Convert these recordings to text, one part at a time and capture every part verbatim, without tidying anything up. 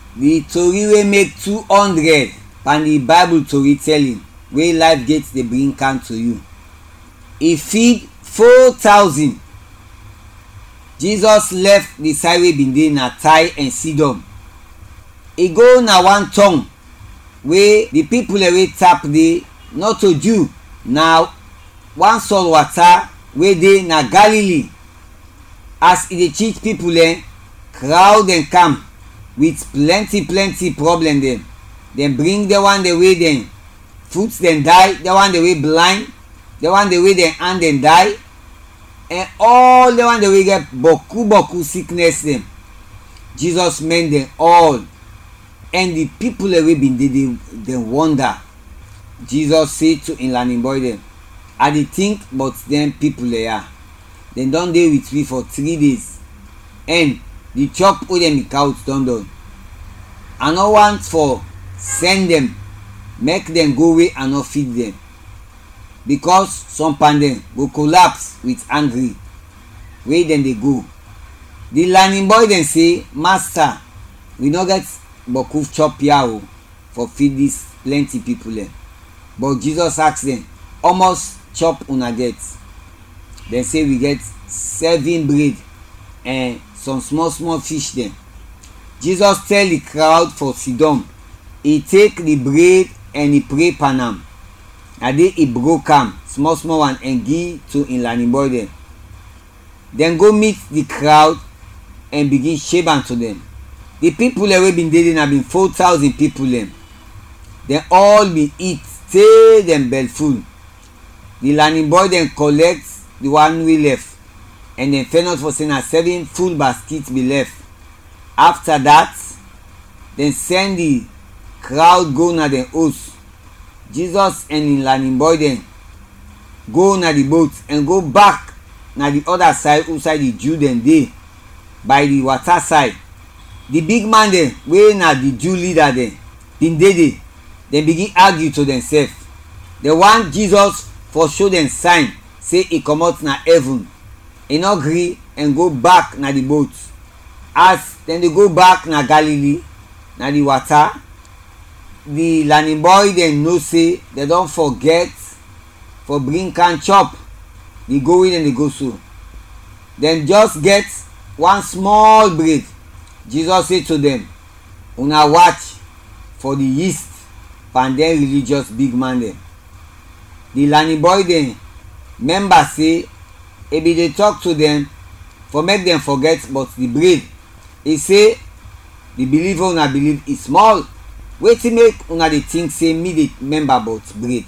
the tori wey make two hundred and the Bible tori telling wey life get dey bring am to you. E feed four thousand. Jesus left the side wey bin dey na Tyre and Sidon. E go na one town wey the people wey tap dey not to Jew, na one source water wey dey na Galilee. As e dey teach people dem, crowd dem come with plenty plenty problem dem. Dem bring the one the way dem foot dem die, the one the way blind, the one the way dem hand dem die, and all the one the way get boku boku sickness dem. Jesus mend them all, and the people wey been dey dey dem wonder. Jesus say to him learning boy dem, I dey think but dem people here, dem don dey with me for three days, and the chop wey dem couch don done. I no want for send dem make dem go wey I no feed dem, because some pan dem go collapse with angry wey dem dey go. The learning boy dem say, Master, we no get boku chop here o for feed this plenty people dem. But Jesus ask dem, almost chop una get? Dem say, we get seven bread and some small small fish dem. Jesus tell the crowd for Sidon, he take the bread and he pray pan am, and then he broke am small small one and give to him learning boy dem. Dem go meet the crowd and begin share am to them. The people wey been dey there been four thousand people dem. Dem all be eat till dem bell full. The learning boy dem collect the one wey left, and dem fail not for say na seven full basket be left. After that, dem send the crowd go na dem house. Jesus and him learning boy dem go na the boat and go back na the other side, outside the Jew dem dey by the water side. The big man dem wey na the Jew leader dem bin dey there. Dem begin argue to themselves. The one Jesus for show dem sign say he comot na heaven, he no gree and go back na the boat. As dem dey go back na Galilee, na the water, the learning boy dem know say dem don forget for bring can chop the go wey dem dey go so. Dem just get one small bread. Jesus say to them, una watch for the yeast and then religious big man dem. The learning boy dem member say he be dey talk to them for make them forget, but the bread, he say the believer una believe is small. Wetin make una dey think say me dey member about bread?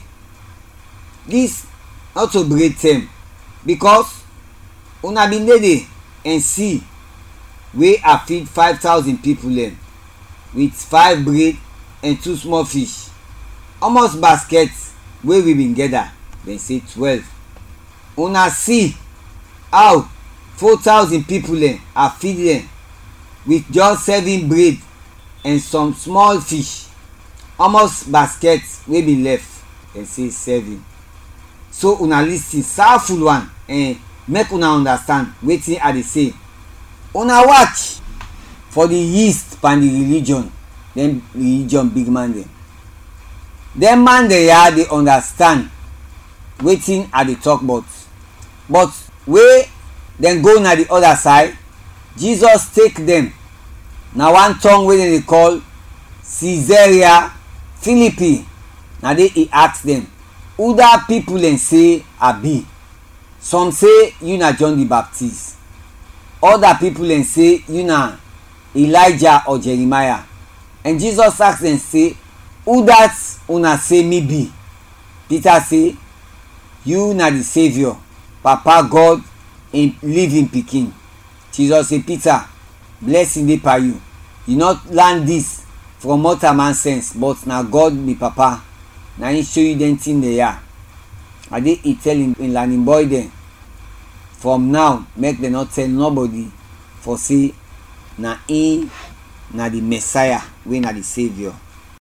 This not to bread term, because una been dey there and see wey I feed five thousand people dem with five bread and two small fish, almost basket wey we been gather. Dem say twelve. Una see how four thousand people dem I feed dem with just seven bread and some small fish, almost basket wey been left. Dem say seven. So una lis ten soundful one and make una understand wetin I dey say. Una watch for the yeast and the religion, dem religion big man dem. Dem man dey here dey understand wetin I dey talk about. But wey dem go na the other side, Jesus take dem na one town wey dem dey call Caesarea Philippi. Na there he ask dem, who that people dem say I be? Some say you na John the Baptist. Other people dem say you na Elijah or Jeremiah. And Jesus ask dem say, who that una say me be? Peter say, you na the Saviour, Papa God in living pikin. Jesus say, Peter, blessing dey per you. You not learn this from mortal man sense, but na God be Papa. Na him show you them thing they are. And then he tell him in learning boy dem, from now make them not tell nobody for say na him na the Messiah, wey na the Saviour.